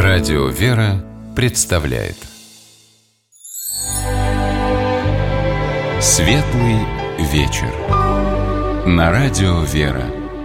Радио «Вера» представляет Светлый вечер на Радио «Вера».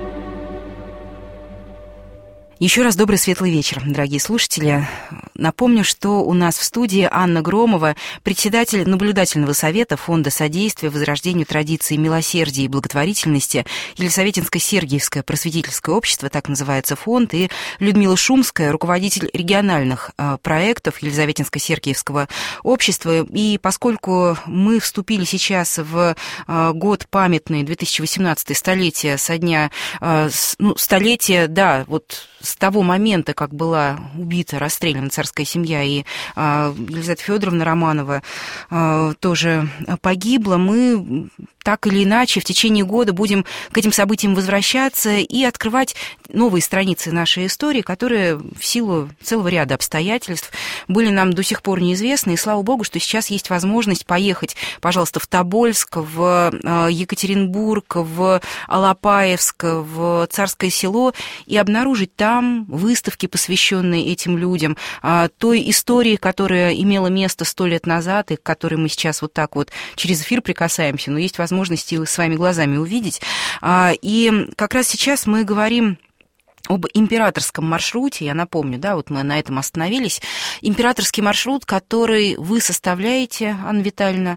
Еще раз добрый светлый вечер, дорогие слушатели. Напомню, что у нас в студии Анна Громова, председатель наблюдательного совета Фонда содействия возрождению традиции милосердия и благотворительности Елисаветинско-Сергиевское просветительское общество, так называется фонд, и Людмила Шумская, руководитель региональных проектов Елизаветинско-Сергиевского общества. И поскольку мы вступили сейчас в год памятный, 2018 столетие со дня, столетие, да, вот с того момента, как была убита, расстреляна царская семья, и Елизавета Федоровна Романова тоже погибла, мы так или иначе в течение года будем к этим событиям возвращаться и открывать новые страницы нашей истории, которые в силу целого ряда обстоятельств были нам до сих пор неизвестны. И слава богу, что сейчас есть возможность поехать, пожалуйста, в Тобольск, в Екатеринбург, в Алапаевск, в Царское Село и обнаружить там выставки, посвященные этим людям, той истории, которая имела место 100 лет назад и к которой мы сейчас вот так вот через эфир прикасаемся, но есть возможность их своими глазами увидеть. И как раз сейчас мы говорим об императорском маршруте, я напомню, да, вот мы на этом остановились. Императорский маршрут, который вы составляете, Анна Витальевна,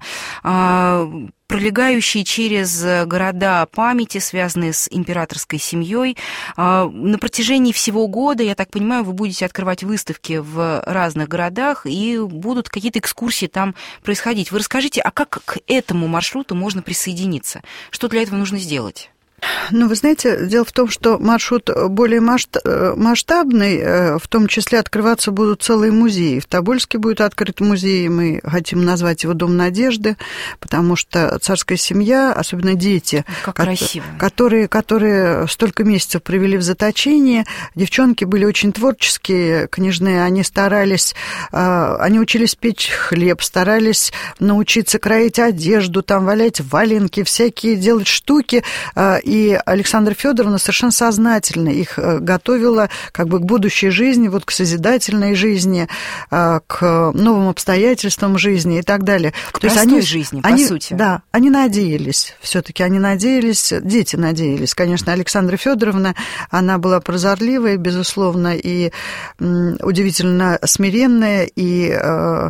пролегающий через города памяти, связанные с императорской семьей. На протяжении всего года, я так понимаю, вы будете открывать выставки в разных городах, и будут какие-то экскурсии там происходить. Вы расскажите, а как к этому маршруту можно присоединиться? Что для этого нужно сделать? Ну, вы знаете, дело в том, что маршрут более масштабный, в том числе открываться будут целые музеи. В Тобольске будет открыт музей, мы хотим назвать его «Дом надежды», потому что царская семья, особенно дети, которые столько месяцев провели в заточении, девчонки были очень творческие, княжны, они старались, они учились печь хлеб, старались научиться кроить одежду, там валять валенки, всякие делать штуки. И Александра Федоровна совершенно сознательно их готовила как бы к будущей жизни, вот к созидательной жизни, к новым обстоятельствам жизни и так далее. К простой жизни, по сути. Да, они надеялись, все-таки они надеялись, дети надеялись. Конечно, Александра Федоровна, она была прозорливая, безусловно, и удивительно смиренная, и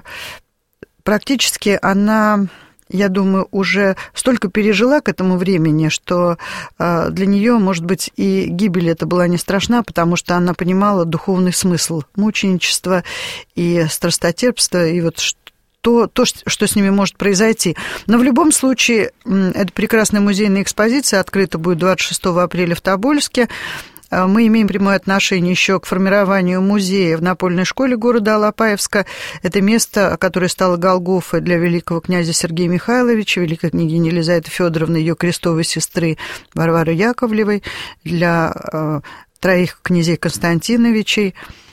практически она... Я думаю, уже столько пережила к этому времени, что для нее, может быть, и гибель эта была не страшна, потому что она понимала духовный смысл мученичества и страстотерпства, и вот то, что с ними может произойти. Но в любом случае, эта прекрасная музейная экспозиция открыта будет 26 апреля в Тобольске. Мы имеем прямое отношение еще к формированию музея в напольной школе города Алапаевска. Это место, которое стало Голгофой для великого князя Сергея Михайловича, великой княгини Елизаветы Федоровны, ее крестовой сестры Варвары Яковлевой, для троих князей Константиновичей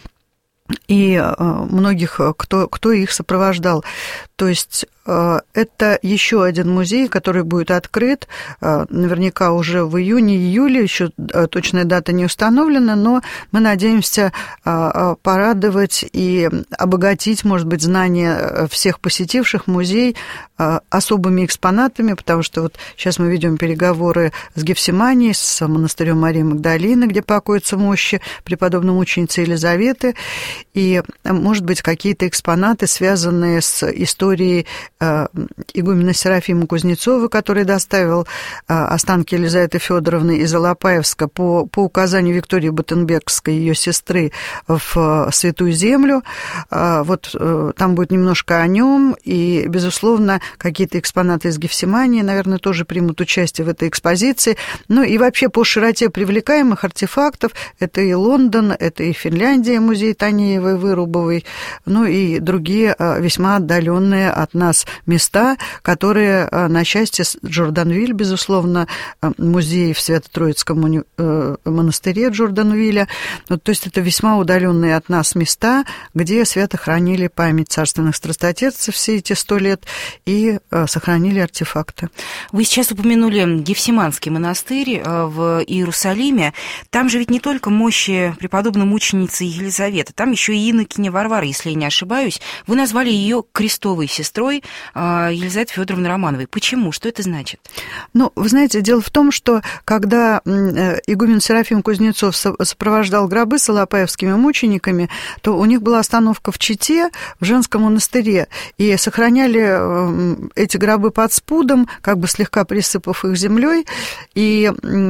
и многих, кто их сопровождал. То есть это еще один музей, который будет открыт наверняка уже в июне-июле, еще точная дата не установлена, но мы надеемся порадовать и обогатить, может быть, знания всех посетивших музей особыми экспонатами, потому что вот сейчас мы ведем переговоры с Гефсиманией, с монастырем Марии Магдалины, где покоятся мощи преподобной мученицы Елизаветы, и, может быть, какие-то экспонаты, связанные с историей игумена Серафима Кузнецова, который доставил останки Елизаветы Федоровны из Алапаевска по указанию Виктории Батенбергской, ее сестры, в Святую Землю. Вот там будет немножко о нем, и, безусловно, какие-то экспонаты из Гефсимании, наверное, тоже примут участие в этой экспозиции. Ну и вообще по широте привлекаемых артефактов это и Лондон, это и Финляндия, музей Танеевой, Вырубовой, ну и другие весьма отдаленные от нас нас места, которые, на счастье, Джорданвиль, безусловно, музей в Свято-Троицком монастыре Джорданвиля, то есть это весьма удаленные от нас места, где свято хранили память царственных страстотерцев все эти 100 лет и сохранили артефакты. Вы сейчас упомянули Гефсиманский монастырь в Иерусалиме. Там же ведь не только мощи преподобной мученицы Елизаветы, там еще и инокиня Варвара, если я не ошибаюсь. Вы назвали ее крестовой сестрой Елизаветы Федоровны Романовой. Почему? Что это значит? Ну, вы знаете, дело в том, что когда игумен Серафим Кузнецов сопровождал гробы с алапаевскими мучениками, то у них была остановка в Чите, в женском монастыре, и сохраняли эти гробы под спудом, как бы слегка присыпав их землей, и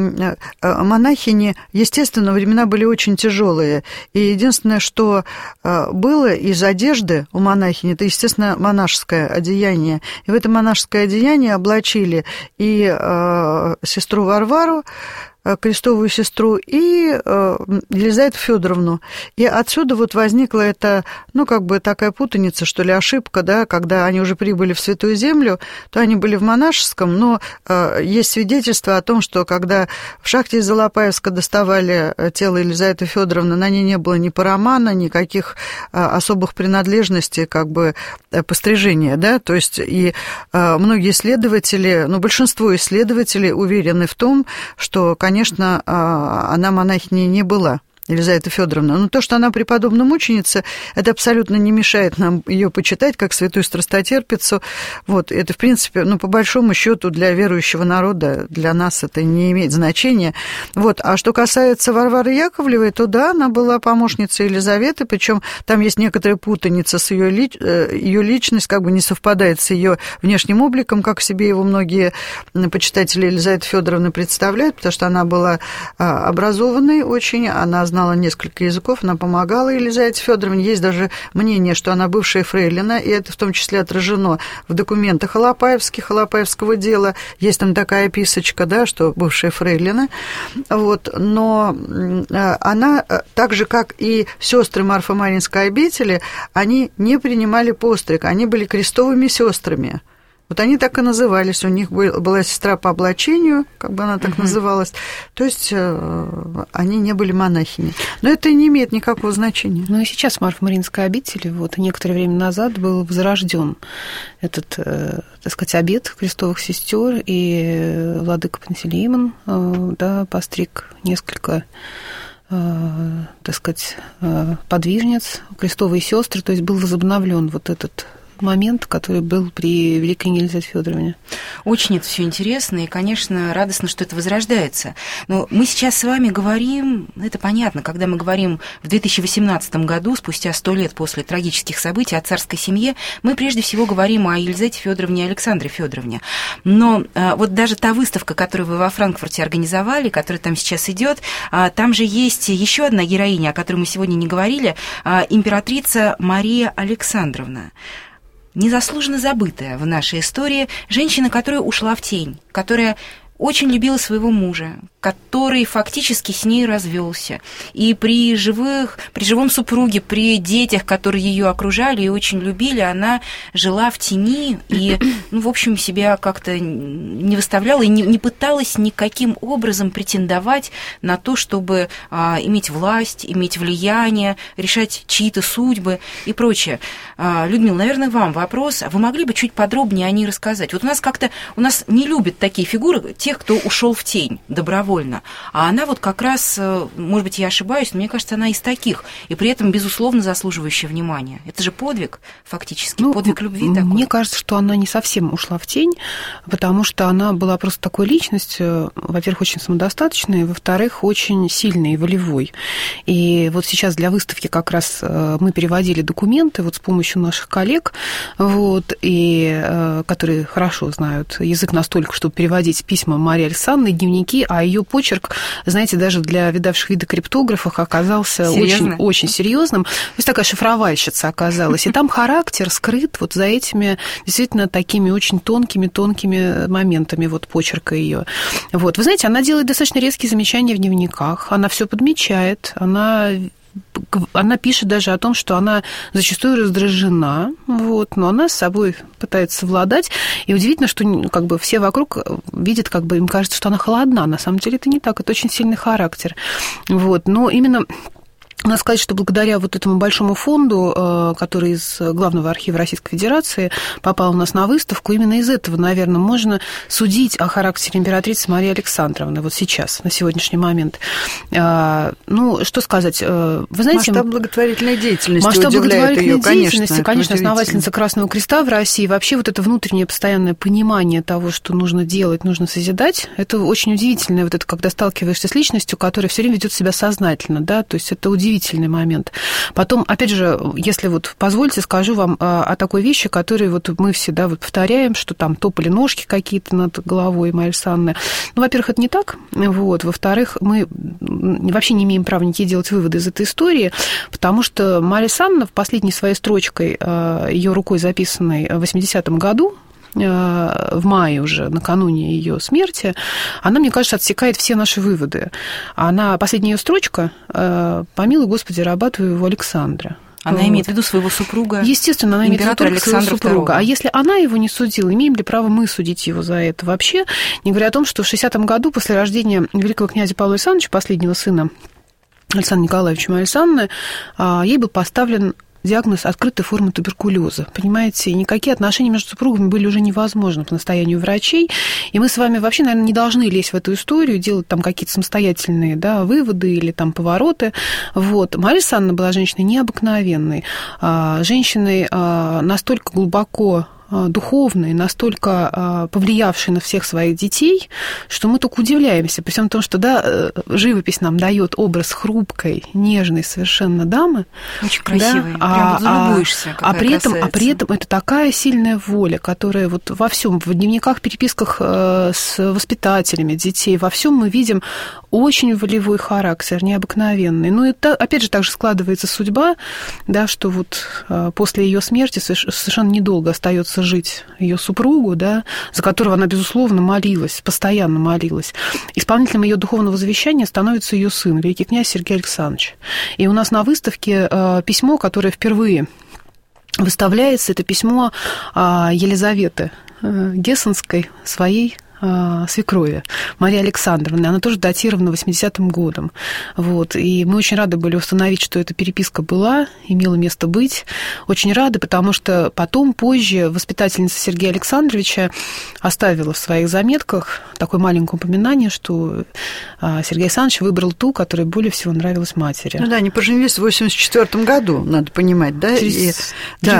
монахини, естественно, времена были очень тяжелые, и единственное, что было из одежды у монахини, это, естественно, монашеское одеяние, и в это монашеское одеяние облачили и сестру Варвару, крестовую сестру, и Елизавету Федоровну. И отсюда вот возникла эта, ну, как бы такая путаница, что ли, ошибка, да, когда они уже прибыли в Святую Землю, то они были в монашеском, но есть свидетельство о том, что когда в шахте из Алапаевска доставали тело Елизаветы Федоровны, на ней не было ни парамана, никаких особых принадлежностей, как бы пострижения, да, то есть и многие исследователи, ну, большинство исследователей уверены в том, что, конечно, она монахиней не была, Елизавета Федоровна. Но то, что она преподобная мученица, это абсолютно не мешает нам ее почитать как святую страстотерпицу. Вот, это, в принципе, ну, по большому счету для верующего народа, для нас это не имеет значения. Вот. А что касается Варвары Яковлевой, то да, она была помощницей Елизаветы, причем там есть некоторая путаница с ее личность, как бы не совпадает с ее внешним обликом, как себе его многие почитатели Елизаветы Федоровны представляют, потому что она была образованной очень, она знала несколько языков, она помогала Елизавете Федоровне. Есть даже мнение, что она бывшая фрейлина, и это в том числе отражено в документах Алапаевского дела. Есть там такая описочка, да, что бывшая фрейлина. Вот. Но она, так же, как и сестры Марфо-Маринской обители, они не принимали постриг, они были крестовыми сестрами. Вот они так и назывались, у них была сестра по облачению, как бы она так называлась, то есть они не были монахини. Но это не имеет никакого значения. Ну и сейчас в Марфо-Маринской обители вот некоторое время назад был возрожден этот, так сказать, обет крестовых сестер, и владыка Пантелеимон, да, постриг несколько, так сказать, подвижниц, крестовые сестры, то есть был возобновлен вот этот момент, который был при великой Елизавете Федоровне. Очень это все интересно, и, конечно, радостно, что это возрождается. Но мы сейчас с вами говорим, это понятно, когда мы говорим в 2018 году, спустя 100 лет после трагических событий о царской семье, мы прежде всего говорим о Елизавете Федоровне и Александре Федоровне. Но вот даже та выставка, которую вы во Франкфурте организовали, которая там сейчас идет, там же есть еще одна героиня, о которой мы сегодня не говорили, императрица Мария Александровна. Незаслуженно забытая в нашей истории женщина, которая ушла в тень, которая очень любила своего мужа, который фактически с ней развелся. И при живом супруге, при детях, которые ее окружали и очень любили, она жила в тени и, ну, в общем, себя как-то не выставляла и не пыталась никаким образом претендовать на то, чтобы иметь власть, иметь влияние, решать чьи-то судьбы и прочее. Людмила, наверное, вам вопрос. Вы могли бы чуть подробнее о ней рассказать? Вот у нас не любят такие фигуры, тех, кто ушел в тень добровольно. А она вот как раз, может быть, я ошибаюсь, но мне кажется, она из таких, и при этом, безусловно, заслуживающая внимания. Это же подвиг, фактически, подвиг любви такой. Мне кажется, что она не совсем ушла в тень, потому что она была просто такой личностью, во-первых, очень самодостаточной, во-вторых, очень сильной и волевой. И вот сейчас для выставки как раз мы переводили документы вот с помощью наших коллег, вот, и, которые хорошо знают язык настолько, чтобы переводить письма Марии Александровны, дневники, а ее почерк, знаете, даже для видавших вида криптографов оказался очень серьезным. То есть такая шифровальщица оказалась. И там характер скрыт вот за этими действительно такими очень тонкими моментами вот почерка ее. Вот. Вы знаете, она делает достаточно резкие замечания в дневниках, она все подмечает, она она пишет даже о том, что она зачастую раздражена, вот, но она с собой пытается совладать. И удивительно, что как бы все вокруг видят, как бы им кажется, что она холодна. На самом деле это не так, это очень сильный характер. Вот, но именно... Надо сказать, что благодаря вот этому большому фонду, который из Главного архива Российской Федерации попал у нас на выставку, именно из этого, наверное, можно судить о характере императрицы Марии Александровны вот сейчас, на сегодняшний момент. Ну, что сказать? Вы знаете... Масштаб благотворительной деятельности удивляет ее, конечно, основательница Красного Креста в России. Вообще вот это внутреннее постоянное понимание того, что нужно делать, нужно созидать, это очень удивительно, вот это когда сталкиваешься с личностью, которая все время ведет себя сознательно, да, то есть это удивительный момент. Потом, опять же, если вот позвольте, скажу вам о такой вещи, которую вот мы всегда вот повторяем, что там топали ножки какие-то над головой Марии Александровны. Ну, во-первых, это не так. Вот. Во-вторых, мы вообще не имеем права никакие делать выводы из этой истории, потому что Мария Александровна в последней своей строчкой, ее рукой записанной в 80-м году, в мае уже, накануне ее смерти, она, мне кажется, отсекает все наши выводы. Последняя ее строчка «Помилуй, Господи, раба твоего Александра». Она имеет в виду своего супруга. Естественно, она имеет в виду своего супруга. II. А если она его не судила, имеем ли право мы судить его за это? Вообще, не говоря о том, что в 60-м году, после рождения великого князя Павла Александровича, последнего сына Александра Николаевича Марии Александровны, ей был поставлен диагноз открытой формы туберкулеза. Понимаете, никакие отношения между супругами были уже невозможны по настоянию врачей. И мы с вами вообще, наверное, не должны лезть в эту историю, делать там какие-то самостоятельные, да, выводы или там повороты. Вот. Мария Александровна была женщиной необыкновенной, женщиной настолько глубоко духовной, настолько повлиявшей на всех своих детей, что мы только удивляемся, при всем том, что да, живопись нам дает образ хрупкой, нежной совершенно дамы. Очень красивой, да? Прям залюбуешься, а при этом это такая сильная воля, которая вот во всем, в дневниках, переписках с воспитателями детей, во всем мы видим очень волевой характер, необыкновенный. Ну, это, опять же, также складывается судьба, да, что вот после ее смерти совершенно недолго остается жить ее супругу, да, за которого она, безусловно, молилась, постоянно молилась. Исполнителем ее духовного завещания становится ее сын, великий князь Сергей Александрович. И у нас на выставке письмо, которое впервые выставляется, это письмо Елизаветы Гессенской, своей свекрови Марии Александровны. Она тоже датирована 80-м годом. Вот. И мы очень рады были установить, что эта переписка была, имела место быть. Очень рады, потому что потом, позже, воспитательница Сергея Александровича оставила в своих заметках такое маленькое упоминание, что Сергей Александрович выбрал ту, которая более всего нравилась матери. Ну да, они поженились в 84-м году, надо понимать, да? Через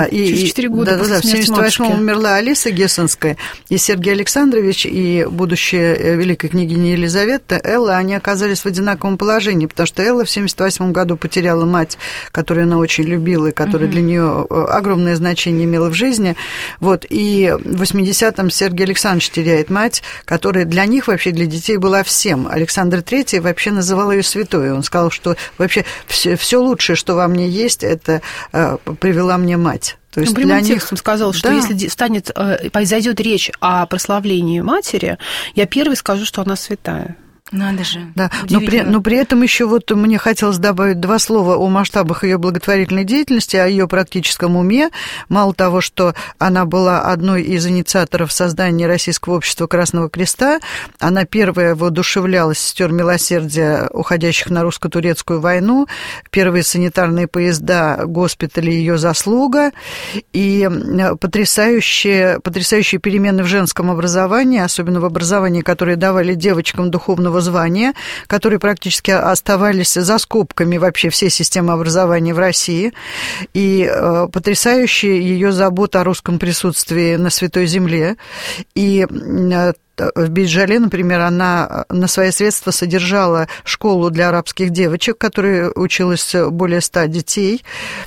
4 года после смерти матушки. В 87-м умерла Алиса Гессенская, и Сергей Александрович, и будущая великая княгиня Елизавета, Элла, они оказались в одинаковом положении, потому что Элла в 78 году потеряла мать, которую она очень любила, и которая для нее огромное значение имела в жизни. Вот, и в 80-м Сергей Александрович теряет мать, которая для них, вообще для детей, была всем. Александр III вообще называл ее святой. Он сказал, что вообще все лучшее, что во мне есть, это привела мне мать. То есть прямым текстом сказал, что если произойдет речь о прославлении матери, я первой скажу, что она святая. Надо же. Да. Но при этом еще вот мне хотелось добавить 2 слова о масштабах ее благотворительной деятельности, о ее практическом уме. Мало того, что она была одной из инициаторов создания Российского общества Красного Креста, она первая воодушевляла сестер милосердия, уходящих на русско-турецкую войну, первые санитарные поезда, госпитали, ее заслуга, и потрясающие перемены в женском образовании, особенно в образовании, которые давали девочкам духовного звания, которые практически оставались за скобками вообще всей системы образования в России, и потрясающая ее забота о русском присутствии на Святой Земле. И в Бейджале, например, она на свои средства содержала школу для арабских девочек, в которой училось более 100 детей.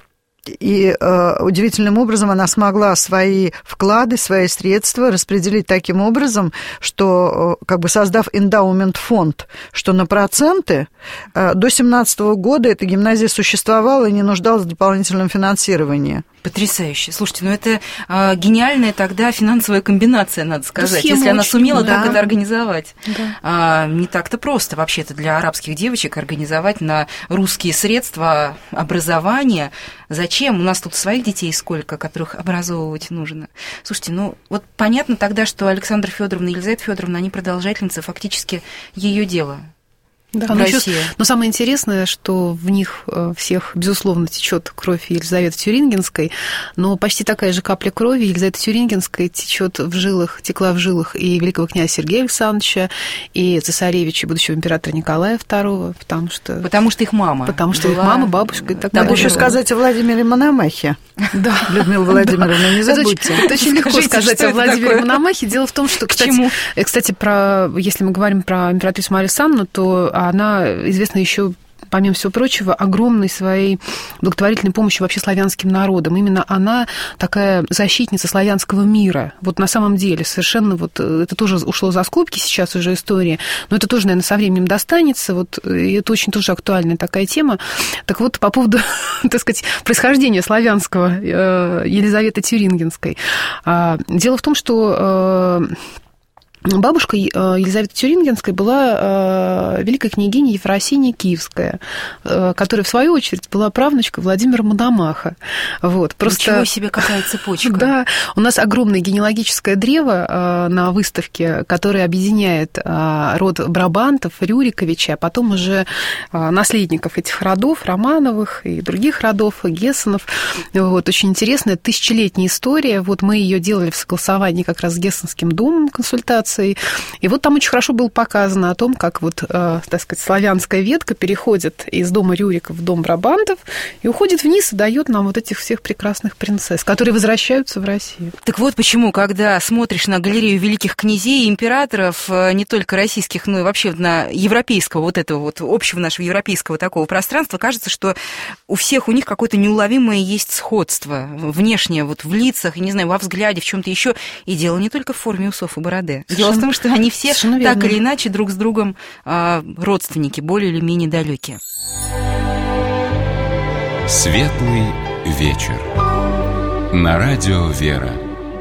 И удивительным образом она смогла свои вклады, свои средства распределить таким образом, что, как бы создав эндаумент-фонд, что на проценты до 2017 года эта гимназия существовала и не нуждалась в дополнительном финансировании. Потрясающе. Слушайте, ну это гениальная тогда финансовая комбинация, надо сказать, если она сумела так это организовать. Да. Не так-то просто вообще-то для арабских девочек организовать на русские средства образование. Зачем? У нас тут своих детей сколько, которых образовывать нужно. Слушайте, ну вот понятно тогда, что Александра Федоровна и Елизавета Федоровна, они продолжательницы фактически ее дела. Да, но самое интересное, что в них всех, безусловно, течет кровь Елизаветы Тюрингенской, но почти такая же капля крови Елизаветы Тюрингенской текла в жилах и великого князя Сергея Александровича, и цесаревича, будущего императора Николая II, потому что их мама. Потому что их мама, бабушка и так далее. Надо еще сказать о Владимире Мономахе. Да. Людмила Владимировна, не забудьте. Это очень легко сказать о Владимире Мономахе. Дело в том, что, кстати, если мы говорим про императрицу Марию Александровну, то она известна еще, помимо всего прочего, огромной своей благотворительной помощью вообще славянским народам. Именно она такая защитница славянского мира. Вот на самом деле совершенно вот это тоже ушло за скобки сейчас уже история, но это тоже, наверное, со временем достанется. Вот, и это очень тоже актуальная такая тема. Так вот, по поводу, так сказать, происхождения славянского Елизаветы Тюрингенской. Дело в том, что бабушка Елизаветы Тюрингенской была великая княгиня Ефросинья Киевская, которая, в свою очередь, была правнучкой Владимира Мономаха. Вот, просто... Ничего себе, какая цепочка. Да, у нас огромное генеалогическое древо на выставке, которое объединяет род Брабантов, Рюриковича, а потом уже наследников этих родов, Романовых и других родов, Гессенов. Вот, очень интересная тысячелетняя история. Вот мы ее делали в согласовании как раз с Гессенским домом консультации. И вот там очень хорошо было показано о том, как вот, так сказать, славянская ветка переходит из дома Рюриков в дом Брабантов и уходит вниз и дает нам вот этих всех прекрасных принцесс, которые возвращаются в Россию. Так вот почему, когда смотришь на галерею великих князей и императоров, не только российских, но и вообще на европейского, вот этого вот общего нашего европейского такого пространства, кажется, что у всех у них какое-то неуловимое есть сходство внешнее, вот в лицах, не знаю, во взгляде, в чем-то еще. И дело не только в форме усов и бороды. Дело в том, что они все так или иначе друг с другом родственники, более или менее далекие. Светлый вечер. На радио «Вера».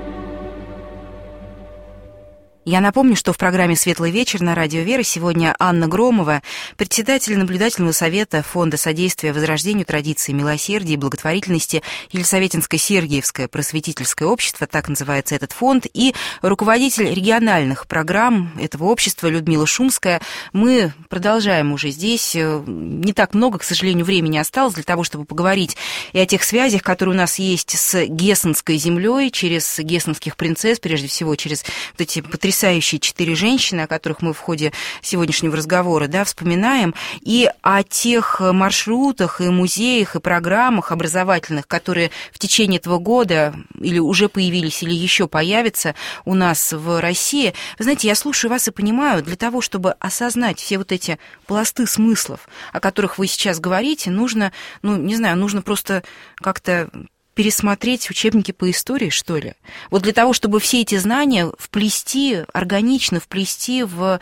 Я напомню, что в программе «Светлый вечер» на радио «Вера» сегодня Анна Громова, председатель наблюдательного совета Фонда содействия возрождению традиций милосердия и благотворительности Елисаветинско-Сергиевское просветительское общество, так называется этот фонд, и руководитель региональных программ этого общества Людмила Шумская. Мы продолжаем уже здесь. Не так много, к сожалению, времени осталось для того, чтобы поговорить и о тех связях, которые у нас есть с гессенской землей, через гессенских принцесс, прежде всего через вот эти потрясающие 4 женщины, о которых мы в ходе сегодняшнего разговора, да, вспоминаем, и о тех маршрутах, и музеях, и программах образовательных, которые в течение этого года или уже появились, или еще появятся у нас в России. Вы знаете, я слушаю вас и понимаю, для того, чтобы осознать все вот эти пласты смыслов, о которых вы сейчас говорите, нужно, нужно просто как-то пересмотреть учебники по истории, что ли? Вот для того, чтобы все эти знания органично вплести в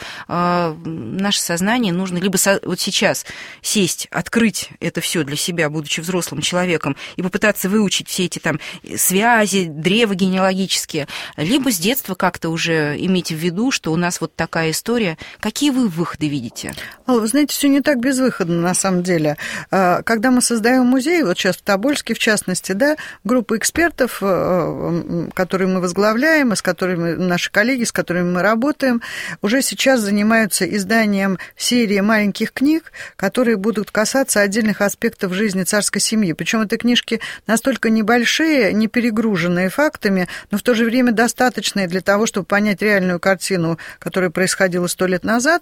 наше сознание, нужно либо вот сейчас сесть, открыть это все для себя, будучи взрослым человеком, и попытаться выучить все эти там связи, древа генеалогические, либо с детства как-то уже иметь в виду, что у нас вот такая история. Какие вы выходы видите? Вы знаете, все не так безвыходно на самом деле. Когда мы создаем музей, вот сейчас в Тобольске в частности, да, группа экспертов, которые мы возглавляем, и с которыми наши коллеги, с которыми мы работаем, уже сейчас занимаются изданием серии маленьких книг, которые будут касаться отдельных аспектов жизни царской семьи. Причем это книжки настолько небольшие, не перегруженные фактами, но в то же время достаточные для того, чтобы понять реальную картину, которая происходила 100 лет назад.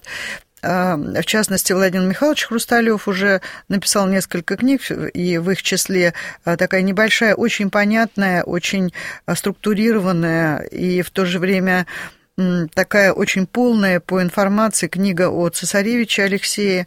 В частности, Владимир Михайлович Хрусталёв уже написал несколько книг, и в их числе такая небольшая, очень понятная, очень структурированная и в то же время такая очень полная по информации книга о цесаревиче Алексее.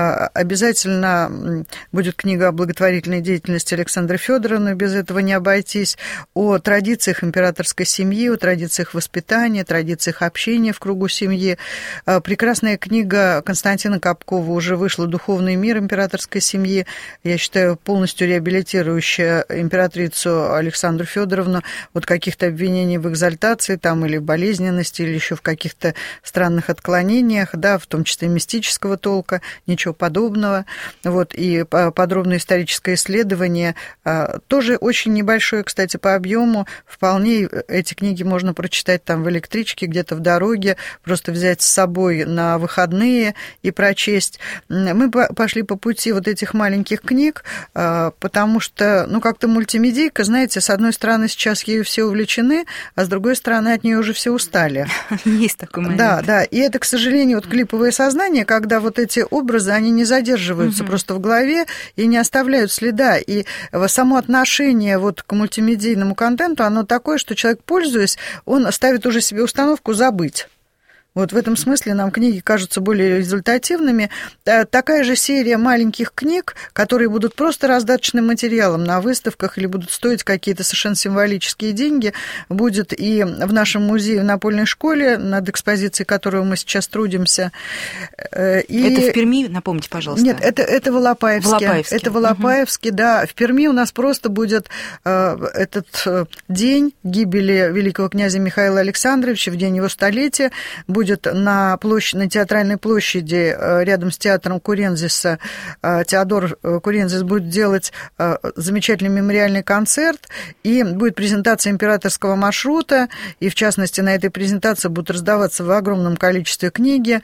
Обязательно будет книга о благотворительной деятельности Александры Федоровны, без этого не обойтись, о традициях императорской семьи, о традициях воспитания, традициях общения в кругу семьи. Прекрасная книга Константина Капкова уже вышла «Духовный мир императорской семьи». Я считаю, полностью реабилитирующая императрицу Александру Федоровну от каких-то обвинений в экзальтации там, или в болезненности, или еще в каких-то странных отклонениях, да, в том числе мистического толка, ничего подобного. Вот, и подробное историческое исследование, тоже очень небольшое, кстати, по объему. Вполне эти книги можно прочитать там в электричке, где-то в дороге, просто взять с собой на выходные и прочесть. Мы пошли по пути вот этих маленьких книг, потому что, как-то мультимедийка, знаете, с одной стороны, сейчас ею все увлечены, а с другой стороны, от нее уже все устали. Есть такой момент. Да. И это, к сожалению, вот клиповое сознание, когда вот эти образы, они не задерживаются просто в голове и не оставляют следа. И само отношение вот к мультимедийному контенту, оно такое, что человек, пользуясь, он ставит уже себе установку «забыть». Вот в этом смысле нам книги кажутся более результативными. Такая же серия маленьких книг, которые будут просто раздаточным материалом на выставках или будут стоить какие-то совершенно символические деньги, будет и в нашем музее в Напольной школе, над экспозицией которой мы сейчас трудимся. И... Это в Перми, напомните, пожалуйста. Нет, это в Алапаевске. Это в Алапаевске, да. В Перми у нас просто будет этот день гибели великого князя Михаила Александровича, в день его столетия, будет на Театральной площади рядом с театром Курензиса. Теодор Курензис будет делать замечательный мемориальный концерт, и будет презентация императорского маршрута, и, в частности, на этой презентации будут раздаваться в огромном количестве книги,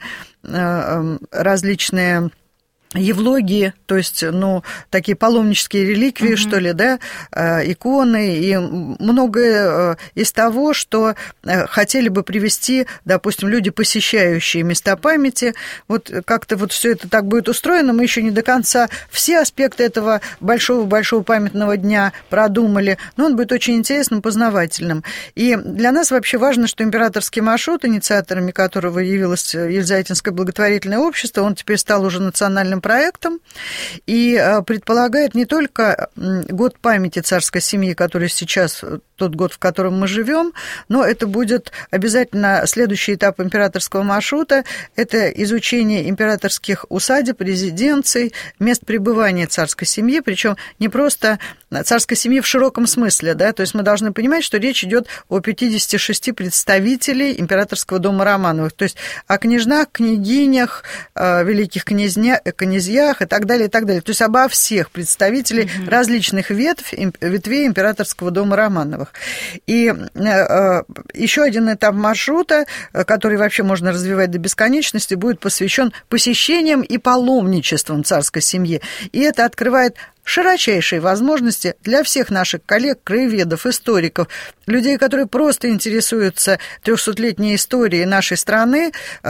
различные евлогии, то есть, такие паломнические реликвии, что ли, да, иконы, и многое из того, что хотели бы привести, допустим, люди, посещающие места памяти. Вот как-то вот все это так будет устроено, мы еще не до конца все аспекты этого большого-большого памятного дня продумали, но он будет очень интересным, познавательным. И для нас вообще важно, что императорский маршрут, инициаторами которого явилось Елизаветинское благотворительное общество, он теперь стал уже национальным проектом и предполагает не только год памяти царской семьи, который сейчас тот год, в котором мы живем, но это будет обязательно следующий этап императорского маршрута, это изучение императорских усадеб, резиденций, мест пребывания царской семьи, причем не просто царской семьи в широком смысле, да, то есть мы должны понимать, что речь идет о 56 представителей императорского дома Романовых, то есть о княжнах, княгинях, великих князьях и так далее, и так далее. То есть обо всех представителей различных ветвей императорского дома Романовых. И еще один этап маршрута, который вообще можно развивать до бесконечности, будет посвящен посещениям и паломничествам царской семьи. И это открывает широчайшие возможности для всех наших коллег, краеведов, историков, людей, которые просто интересуются 300-летней историей нашей страны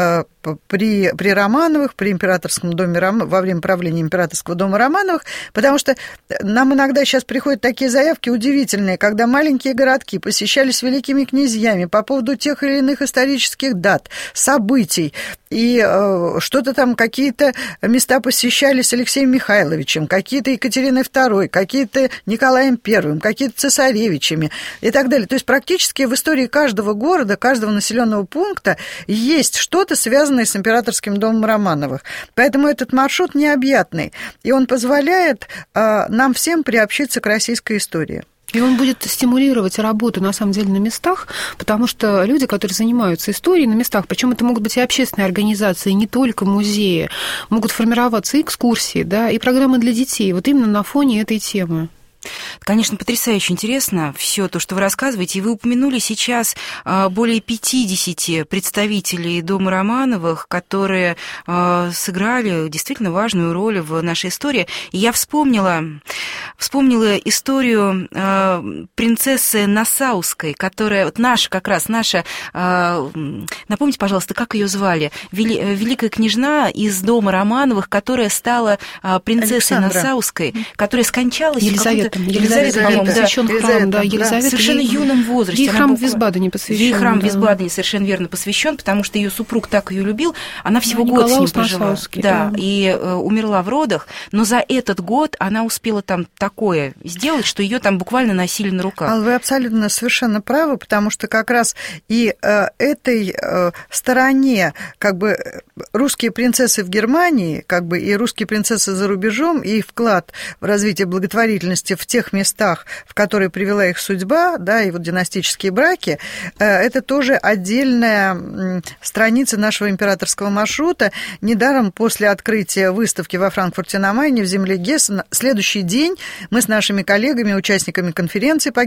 при Романовых, при императорском доме, во время правления императорского дома Романовых, потому что нам иногда сейчас приходят такие заявки удивительные, когда маленькие городки посещались великими князьями по поводу тех или иных исторических дат, событий, и что-то там, какие-то места посещались Алексеем Михайловичем, какие-то Екатериной II, какие-то Николаем I, какие-то цесаревичами и так далее. То есть практически в истории каждого города, каждого населенного пункта есть что-то, связанное с императорским домом Романовых. Поэтому этот маршрут необъятный, и он позволяет нам всем приобщиться к российской истории. И он будет стимулировать работу, на самом деле, на местах, потому что люди, которые занимаются историей на местах, причем это могут быть и общественные организации, не только музеи, могут формироваться экскурсии, да, и программы для детей, вот именно на фоне этой темы. Конечно, потрясающе интересно все то, что вы рассказываете. И вы упомянули сейчас более 50 представителей дома Романовых, которые сыграли действительно важную роль в нашей истории. И я вспомнила историю принцессы Нассауской, которая, вот наша, напомните, пожалуйста, как ее звали? Великая княжна из дома Романовых, которая стала принцессой Нассауской, которая скончалась... Елизавета. Елизавета, по-моему, посвящен храм, да, Елизавета. В совершенно юном возрасте. Ей храм в Висбадене посвящен. Ей храм в Висбадене совершенно верно посвящен, потому что ее супруг так ее любил. Она всего год с ним прожила. Да, и умерла в родах, но за этот год она успела там такое сделать, что ее там буквально носили на руках. Алла, вы абсолютно совершенно правы, потому что как раз и этой стороне, как бы, русские принцессы в Германии, как бы, и русские принцессы за рубежом, и вклад в развитие благотворительности в тех местах, в которые привела их судьба, да, и вот династические браки, это тоже отдельная страница нашего императорского маршрута. Недаром после открытия выставки во Франкфурте на Майне в земле Гессен, следующий день мы с нашими коллегами, участниками конференции по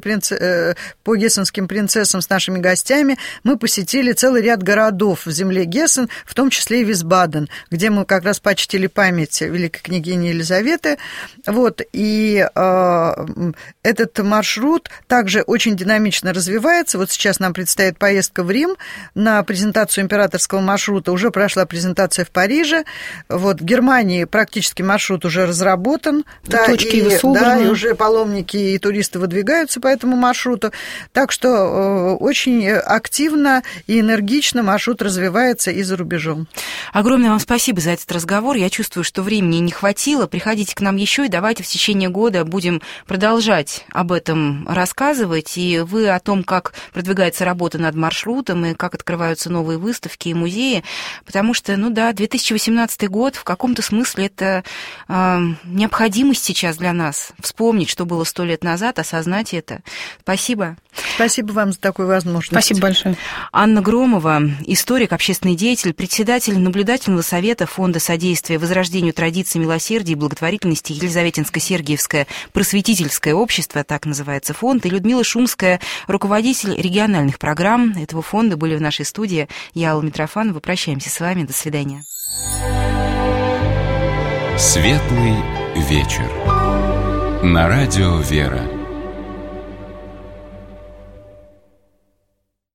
гессенским принцессам, с нашими гостями, мы посетили целый ряд городов в земле Гессен, в том числе и Висбаден, где мы как раз почтили память великой княгини Елизаветы. Вот, и этот маршрут также очень динамично развивается. Вот сейчас нам предстоит поездка в Рим на презентацию императорского маршрута. Уже прошла презентация в Париже. Вот, в Германии практически маршрут уже разработан. Да, точки его собраны. Да, и уже паломники и туристы выдвигаются по этому маршруту. Так что очень активно и энергично маршрут развивается и за рубежом. Огромное вам спасибо за этот разговор. Я чувствую, что времени не хватило. Приходите к нам еще, и давайте в течение года будем продолжать об этом рассказывать. И вы о том, как продвигается работа над маршрутом, и как открываются новые выставки и музеи. Потому что, 2018 год в каком-то смысле это необходимость сейчас для нас. Вспомнить, что было 100 лет назад, осознать это. Спасибо. Спасибо вам за такую возможность. Спасибо большое. Анна Громова, историк, общественный деятель, председатель наблюдательного совета Фонда содействия возрождению традиций милосердия и благотворительности Елизаветинско-Сергиевское просветительское общество, так называется фонд, и Людмила Шумская, руководитель региональных программ этого фонда, были в нашей студии. Я, Алла Митрофанова. Прощаемся с вами. До свидания. Светлый вечер. На радио «Вера».